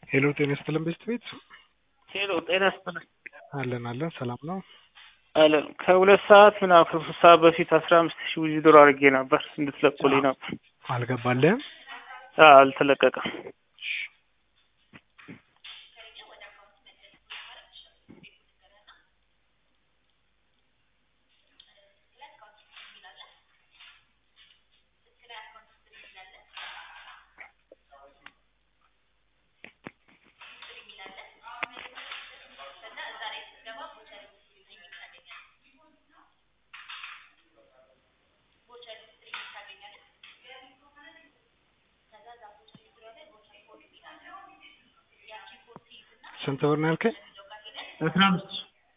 ሄሎ ጤና ይስጥልን ቤት ሄሎ ጤና ይስጥልን አለን ሰላም ነው አለን። ከሁለት ሰዓት ምናምን ከሶስት ሰዓት በፊት 15,000 ዊዝድሮ አድርጌ ነበር እንድትለቁልኝ ነበር። አልገባልህም? አልተለቀቀም። ስንት ብር ነው ያልከኝ? 15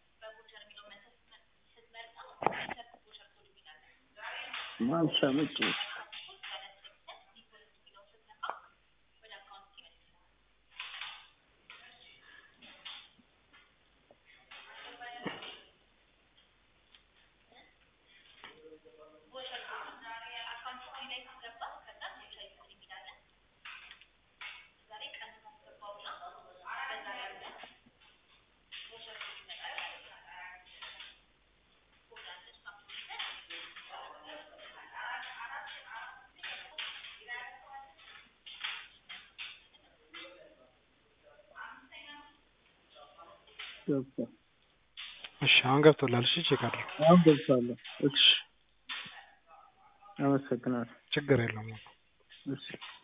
ማንሻመጭ እሺ አሁን ገብቶላል። እሺ ቼክ አድርግ። አሁን ገብቷል። እሺ አመሰግናለሁ። ችግር የለውም። እሺ